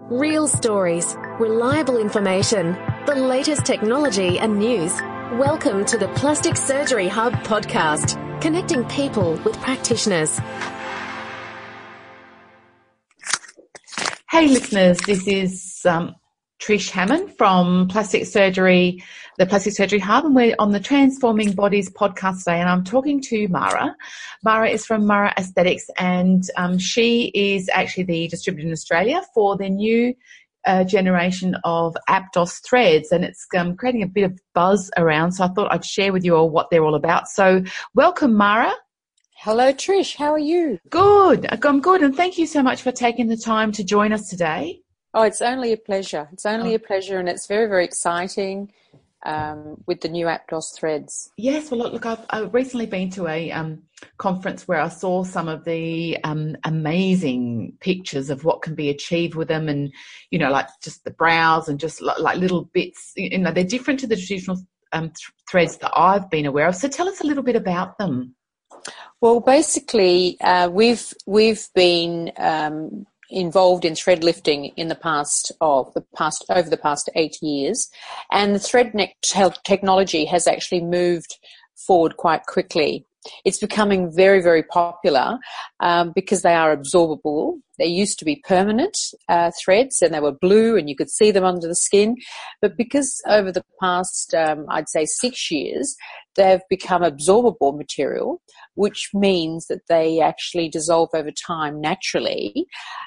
Real stories, reliable information, the latest technology and news. Welcome to the Plastic Surgery Hub podcast, connecting people with practitioners. Hey listeners, this is Trish Hammond from Plastic Surgery, the Plastic Surgery Hub, and we're on the Transforming Bodies podcast today, and I'm talking to Mara. Mara is from Mara Aesthetics, and she is actually the distributor in Australia for the new generation of Aptos threads, and it's creating a bit of buzz around, so I thought I'd share with you all what they're all about. So welcome, Mara. Hello, Trish. How are you? Good. I'm good, and thank you so much for taking the time to join us today. Oh, it's only a pleasure. It's only a pleasure, and it's very, very exciting with the new Aptos threads. Yes, well, look, I've recently been to a conference where I saw some of the amazing pictures of what can be achieved with them, and, you know, like just the brows and just like little bits, you know, they're different to the traditional threads that I've been aware of. So tell us a little bit about them. Well, basically, we've been involved in thread lifting in over the past 8 years, and the thread technology has actually moved forward quite quickly. It's becoming very, very popular because they are absorbable. They used to be permanent threads, and they were blue and you could see them under the skin. But because over the past, I'd say 6 years, they've become absorbable material, which means that they actually dissolve over time naturally.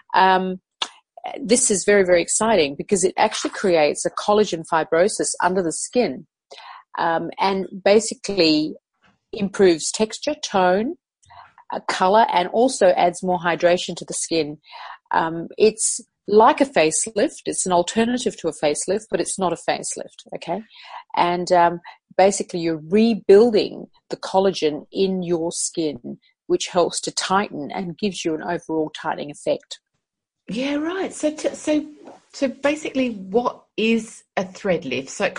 This is very, very exciting because it actually creates a collagen fibrosis under the skin, and basically improves texture, tone, colour, and also adds more hydration to the skin. It's like a facelift. It's an alternative to a facelift, but it's not a facelift, okay? And basically you're rebuilding the collagen in your skin, which helps to tighten and gives you an overall tightening effect. Yeah, right. So basically, what is a thread lift? So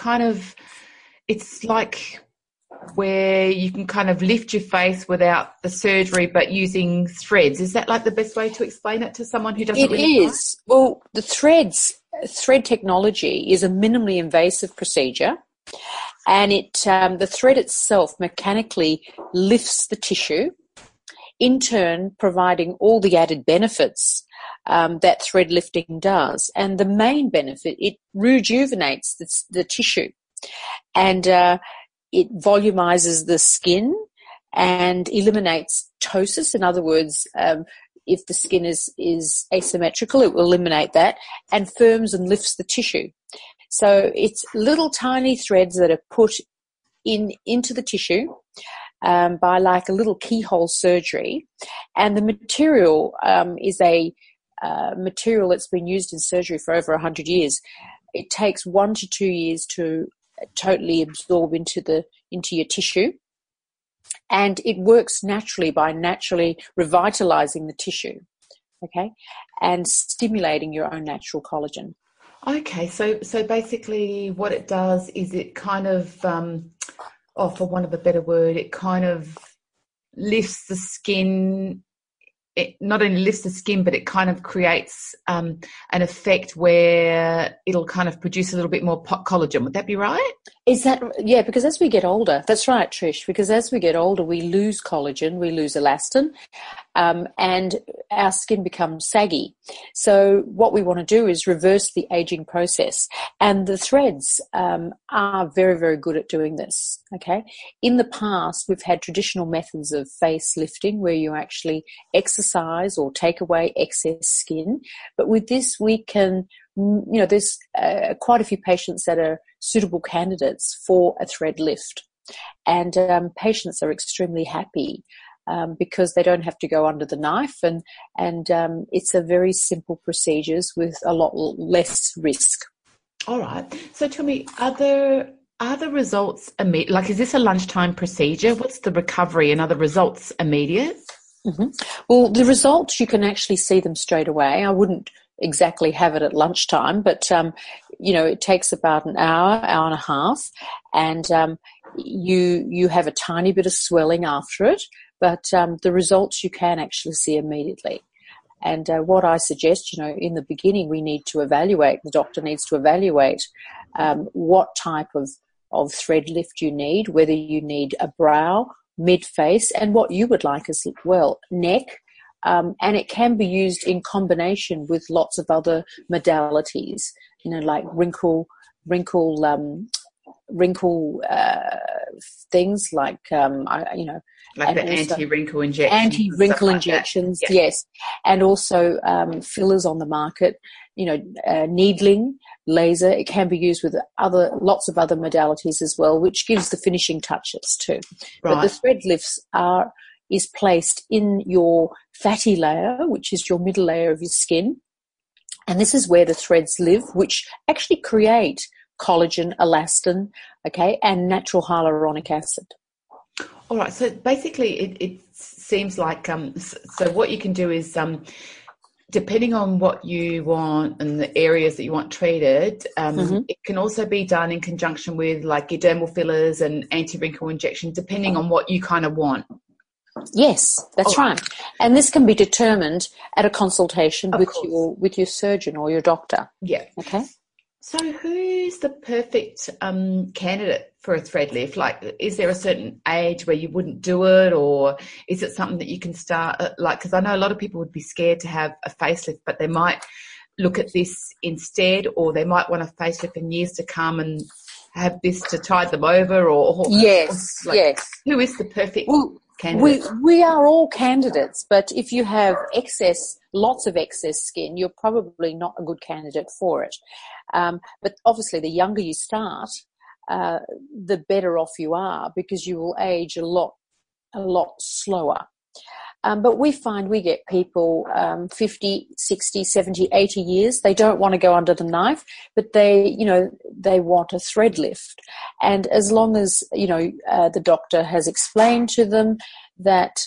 it's like where you can kind of lift your face without the surgery, but using threads. Is that like the best way to explain it to someone who doesn't? It is. Well, the thread technology is a minimally invasive procedure, and the thread itself mechanically lifts the tissue, in turn providing all the added benefits that thread lifting does. And the main benefit, it rejuvenates the tissue, and it volumizes the skin and eliminates ptosis. In other words, if the skin is asymmetrical, it will eliminate that, and firms and lifts the tissue. So it's little tiny threads that are put into the tissue by like a little keyhole surgery, and the material is a material that's been used in surgery for over 100 years. It takes 1 to 2 years to totally absorb into your tissue, and it works naturally by naturally revitalizing the tissue, okay, and stimulating your own natural collagen. Okay, so basically what it does is it kind of, for want of a better word, it kind of lifts the skin. It not only lifts the skin, but it kind of creates an effect where it'll kind of produce a little bit more collagen. Would that be right? Yeah, because as we get older, that's right, Trish, because as we get older, we lose collagen, we lose elastin, and our skin becomes saggy. So what we want to do is reverse the aging process. And the threads are very, very good at doing this, okay? In the past, we've had traditional methods of face lifting where you actually exercise or take away excess skin. But with this, we can, there's quite a few patients that are suitable candidates for a thread lift. And patients are extremely happy because they don't have to go under the knife, and it's a very simple procedures with a lot less risk. All right. So tell me, are the results immediate? Like, is this a lunchtime procedure? What's the recovery and are the results immediate? Mm-hmm. Well, the results, you can actually see them straight away. I wouldn't exactly have it at lunchtime, but it takes about an hour and a half, and you have a tiny bit of swelling after it, but the results you can actually see immediately. And what I suggest, in the beginning, the doctor needs to evaluate what type of thread lift you need, whether you need a brow, mid-face, and what you would like as well, neck. And it can be used in combination with lots of other modalities, like wrinkle things like, like the anti-wrinkle injections. Anti-wrinkle injections, yeah. Yes. And also fillers on the market, needling, laser. It can be used with lots of other modalities as well, which gives the finishing touches too. Right. But the thread lifts is placed in your fatty layer, which is your middle layer of your skin. And this is where the threads live, which actually create collagen, elastin, and natural hyaluronic acid. All right. So basically it seems like, so what you can do is, depending on what you want and the areas that you want treated, it can also be done in conjunction with like your dermal fillers and anti-wrinkle injection, depending on what you kind of want. Yes, that's right. And this can be determined at a consultation with your surgeon or your doctor. Yeah. Okay. So who's the perfect candidate for a thread lift? Like, is there a certain age where you wouldn't do it, or is it something that you can start, because I know a lot of people would be scared to have a facelift, but they might look at this instead, or they might want a facelift in years to come and have this to tide them over, yes. Who is the perfect candidate? We are all candidates, but if you have lots of excess skin, you're probably not a good candidate for it. But obviously the younger you start, the better off you are, because you will age a lot slower. But we find we get people 50, 60, 70, 80 years. They don't want to go under the knife, but they want a thread lift. And as long as, the doctor has explained to them that,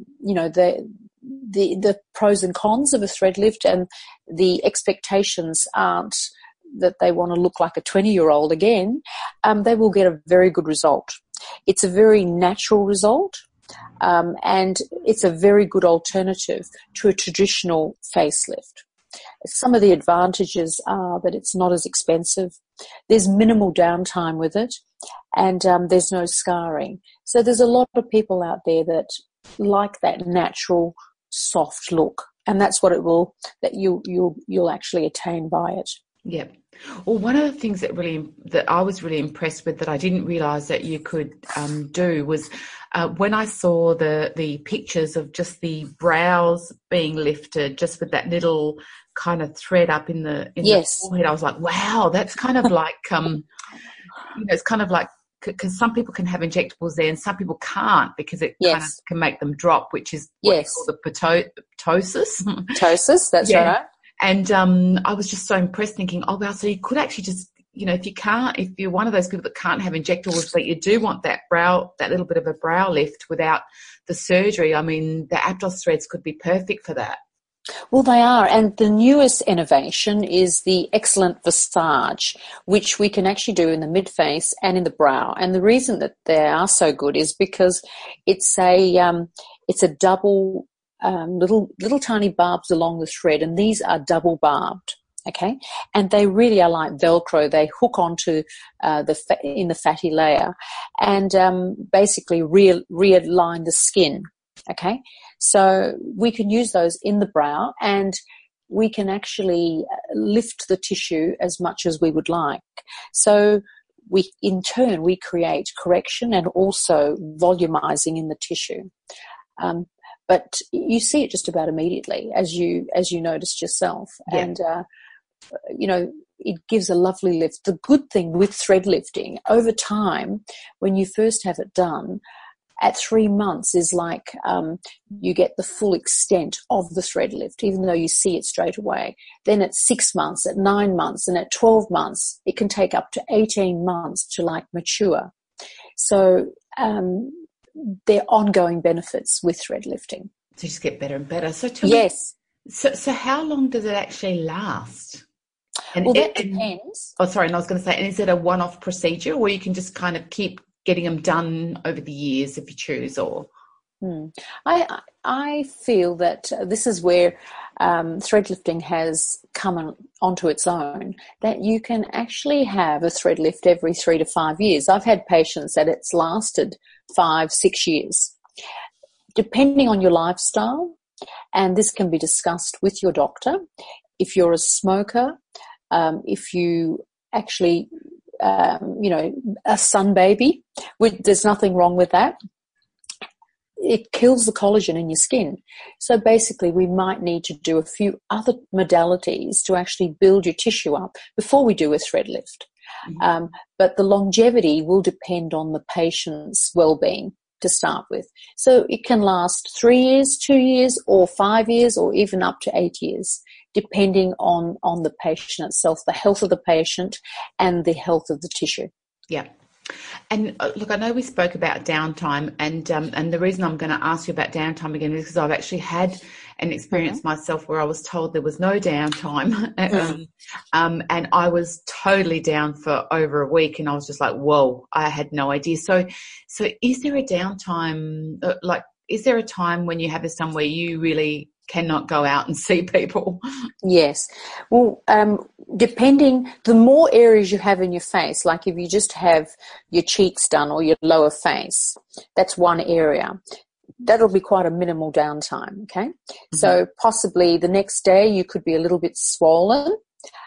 the pros and cons of a thread lift, and the expectations aren't that they want to look like a 20-year-old again, they will get a very good result. It's a very natural result. And it's a very good alternative to a traditional facelift. Some of the advantages are that it's not as expensive, there's minimal downtime with it, and there's no scarring. So there's a lot of people out there that like that natural, soft look, and that's what you'll actually attain by it. Yeah. Well, one of the things that I was really impressed with, that I didn't realise that you could do, was when I saw the pictures of just the brows being lifted, just with that little kind of thread up in the forehead. I was like, wow, that's kind of like, it's kind of like, because some people can have injectables there and some people can't, because it kind of can make them drop, which is what you call the ptosis. Ptosis, that's right. And I was just so impressed, thinking, oh, wow, so you could actually just, if you're one of those people that can't have injectables, but you do want that little bit of a brow lift without the surgery, I mean, the Aptos threads could be perfect for that. Well, they are. And the newest innovation is the Excellent Visage, which we can actually do in the mid-face and in the brow. And the reason that they are so good is because it's a double, little tiny barbs along the thread, and these are double barbed. Okay, and they really are like Velcro. They hook onto in the fatty layer, and basically realign the skin. Okay, so we can use those in the brow, and we can actually lift the tissue as much as we would like. So in turn we create correction and also volumizing in the tissue. But you see it just about immediately, as you noticed yourself, and it gives a lovely lift. The good thing with thread lifting, over time, when you first have it done, at 3 months is like you get the full extent of the thread lift, even though you see it straight away. Then at 6 months, at 9 months, and at 12 months, it can take up to 18 months to like mature. So there are ongoing benefits with thread lifting. So you just get better and better. So tell me, so how long does it actually last? And that depends. Oh, sorry, and I was going to say, and is it a one-off procedure, or you can just kind of keep getting them done over the years if you choose, or? I feel that this is where thread lifting has come onto its own, that you can actually have a thread lift every 3 to 5 years. I've had patients that it's lasted 5, 6 years, depending on your lifestyle, and this can be discussed with your doctor. If you're a smoker, if you actually, a sun baby, there's nothing wrong with that. It kills the collagen in your skin. So basically we might need to do a few other modalities to actually build your tissue up before we do a thread lift. Mm-hmm. But the longevity will depend on the patient's well-being to start with. So it can last 3 years, 2 years, or 5 years, or even up to 8 years, depending on the patient itself, the health of the patient and the health of the tissue. Yeah. And look, I know we spoke about downtime, and the reason I'm going to ask you about downtime again is because I've actually had an experience myself where I was told there was no downtime, and I was totally down for over a week, and I was just like, whoa, I had no idea. So is there a downtime? Is there a time when you have this time where you really cannot go out and see people? Yes. Well, depending, the more areas you have in your face, like if you just have your cheeks done or your lower face, that's one area. That'll be quite a minimal downtime, okay? Mm-hmm. So possibly the next day you could be a little bit swollen,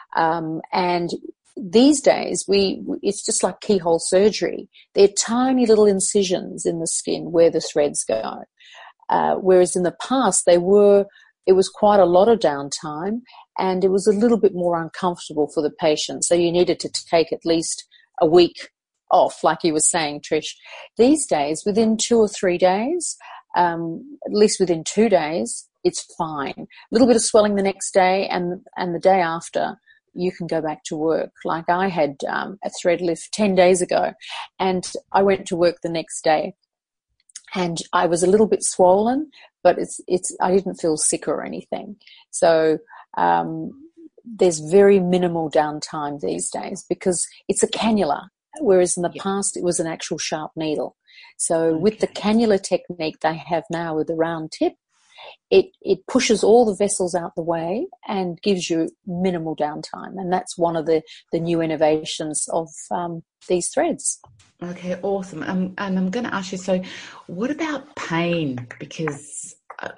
and these days it's just like keyhole surgery. They're tiny little incisions in the skin where the threads go. Whereas in the past it was quite a lot of downtime, and it was a little bit more uncomfortable for the patient. So you needed to take at least a week off, like you were saying, Trish. These days, within 2 or 3 days, at least within 2 days, it's fine. A little bit of swelling the next day, and the day after, you can go back to work. Like I had a thread lift 10 days ago, and I went to work the next day. And I was a little bit swollen, but I didn't feel sick or anything. So there's very minimal downtime these days because it's a cannula, whereas in the past it was an actual sharp needle. So with the cannula technique they have now with the round tip, it pushes all the vessels out the way and gives you minimal downtime. And that's one of the new innovations of these threads. Okay, awesome. And I'm going to ask you, so what about pain? Because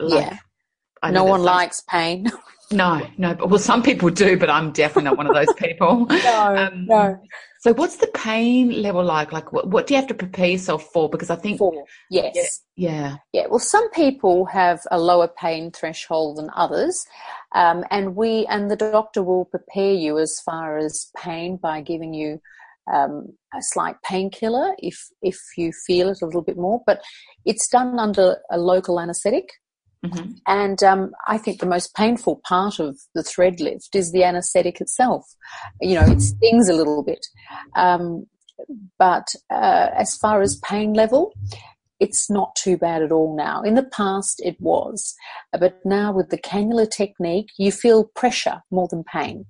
no one likes pain. No. Well, some people do, but I'm definitely not one of those people. No. So what's the pain level like? Like what do you have to prepare yourself for? Because I think... Yes. Yeah. Well, some people have a lower pain threshold than others. And the doctor will prepare you as far as pain by giving you a slight painkiller if you feel it a little bit more. But it's done under a local anaesthetic. Mm-hmm. And I think the most painful part of the thread lift is the anaesthetic itself. It stings a little bit. But as far as pain level, it's not too bad at all now. In the past, it was. But now with the cannula technique, you feel pressure more than pain.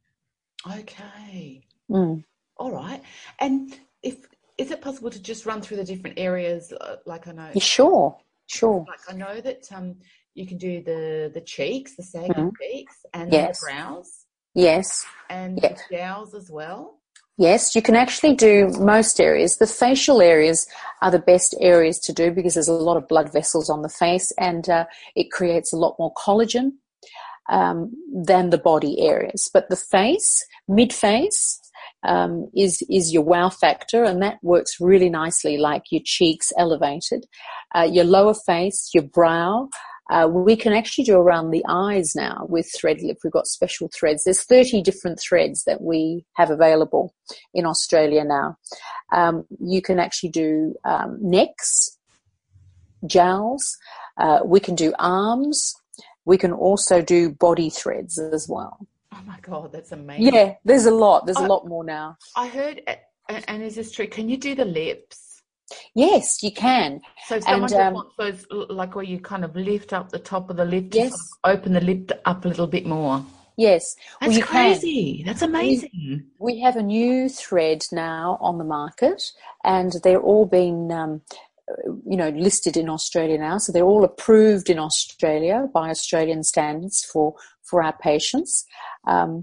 Okay. All right. And is it possible to just run through the different areas? Like I know... Sure. Like I know that you can do the cheeks, the sagging cheeks, and the brows. Yes. And the jowls as well. Yes, you can actually do most areas. The facial areas are the best areas to do because there's a lot of blood vessels on the face, and it creates a lot more collagen than the body areas. But the face, mid-face, is your wow factor, and that works really nicely, like your cheeks elevated, your lower face, your brow. We can actually do around the eyes now with thread lift. We've got special threads. There's 30 different threads that we have available in Australia now. You can actually do necks, jowls. We can do arms. We can also do body threads as well. Oh my God, that's amazing. Yeah, there's a lot. There's a lot more now. I heard, and is this true, can you do the lips? Yes, you can. So if someone just wants those, like where you kind of lift up the top of the lip, yes, sort of open the lip up a little bit more. Yes. That's crazy. That's amazing. We have a new thread now on the market, and they're all being listed in Australia now. So they're all approved in Australia by Australian standards for our patients. The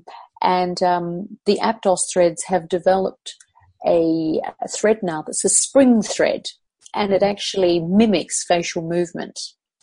Aptos threads have developed a thread now that's a spring thread, and it actually mimics facial movement,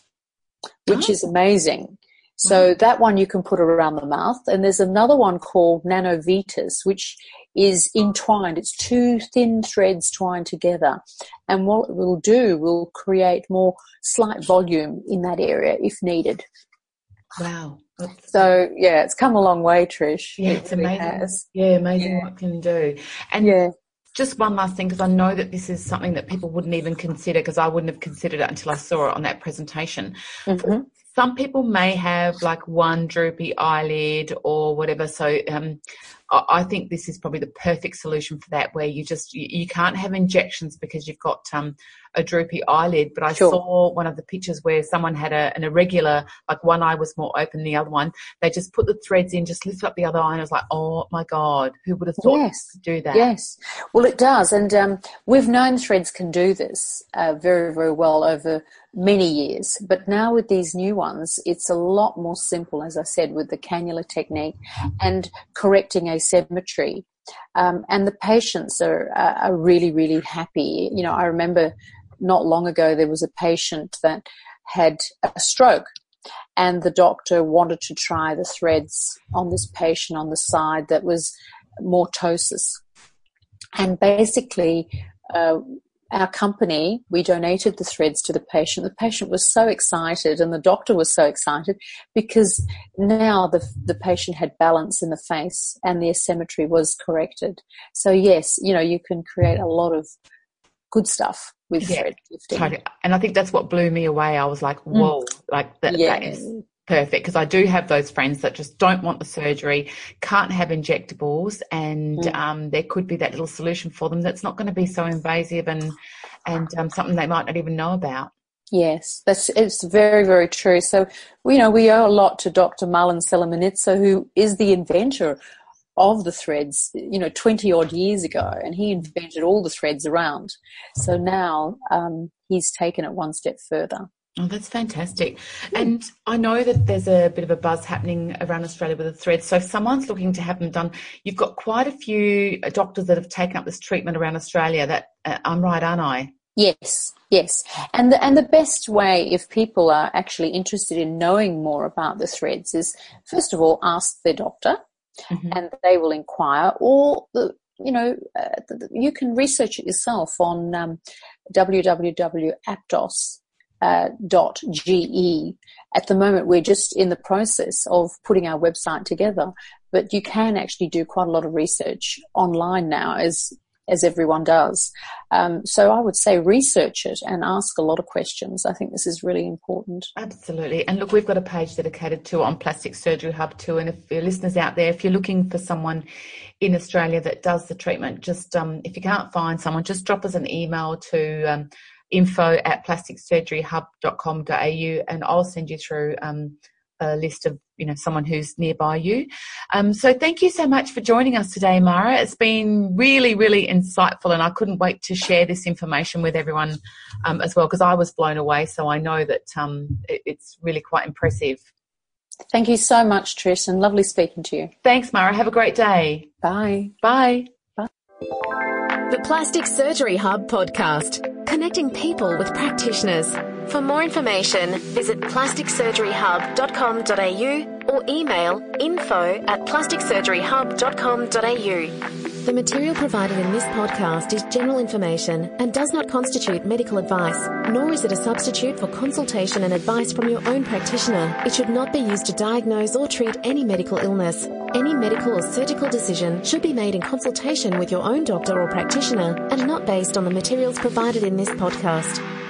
which is amazing. So that one you can put around the mouth. And there's another one called Nanovitas, which is entwined. It's two thin threads twined together. And what it will do will create more slight volume in that area if needed. Wow. So, yeah, it's come a long way, Trish. Yeah, it's really amazing. Has. Yeah, amazing what it can do. And just one last thing, because I know that this is something that people wouldn't even consider, because I wouldn't have considered it until I saw it on that presentation. Mm-hmm. Some people may have like one droopy eyelid or whatever. So I think this is probably the perfect solution for that, where you can't have injections because you've got a droopy eyelid. But I saw one of the pictures where someone had an irregular, like one eye was more open than the other one. They just put the threads in, just lift up the other eye, and I was like, oh my God, who would have thought to do that? Yes. Well, it does. And we've known threads can do this very, very well over many years. But now with these new ones, it's a lot more simple, as I said, with the cannula technique and correcting asymmetry. And the patients are really, really happy. I remember not long ago there was a patient that had a stroke, and the doctor wanted to try the threads on this patient on the side that was more ptosis. And basically, our company, we donated the threads to the patient. The patient was so excited, and the doctor was so excited, because now the patient had balance in the face and the asymmetry was corrected. So yes, you can create a lot of good stuff with thread lifting. Totally. And I think that's what blew me away. I was like, whoa, like that is perfect, because I do have those friends that just don't want the surgery, can't have injectables, and there could be that little solution for them that's not going to be so invasive and something they might not even know about. Yes, it's very, very true. So, we owe a lot to Dr. Marlon Selemanitsa, who is the inventor of the threads, 20 odd years ago, and he invented all the threads around. So now he's taken it one step further. Oh, that's fantastic. And I know that there's a bit of a buzz happening around Australia with the threads. So if someone's looking to have them done, you've got quite a few doctors that have taken up this treatment around Australia. That I'm right, aren't I? Yes. And the best way, if people are actually interested in knowing more about the threads, is first of all ask their doctor, and they will inquire, or you can research it yourself on www.aptos.ge. At the moment, we're just in the process of putting our website together, but you can actually do quite a lot of research online now, as everyone does. So I would say research it and ask a lot of questions. I think this is really important. Absolutely. And look, we've got a page dedicated to on Plastic Surgery Hub too. And if your listeners out there, if you're looking for someone in Australia that does the treatment, just if you can't find someone, just drop us an email to info@plasticsurgeryhub.com.au, and I'll send you through a list of someone who's nearby you. So thank you so much for joining us today, Mara. It's been really, really insightful, and I couldn't wait to share this information with everyone as well, because I was blown away. So I know that it's really quite impressive. Thank you so much, Trish, and lovely speaking to you. Thanks, Mara. Have a great day. Bye. Bye. The Plastic Surgery Hub podcast, connecting people with practitioners. For more information, visit plasticsurgeryhub.com.au or email info@plasticsurgeryhub.com.au. The material provided in this podcast is general information and does not constitute medical advice, nor is it a substitute for consultation and advice from your own practitioner. It should not be used to diagnose or treat any medical illness. Any medical or surgical decision should be made in consultation with your own doctor or practitioner and not based on the materials provided in this podcast.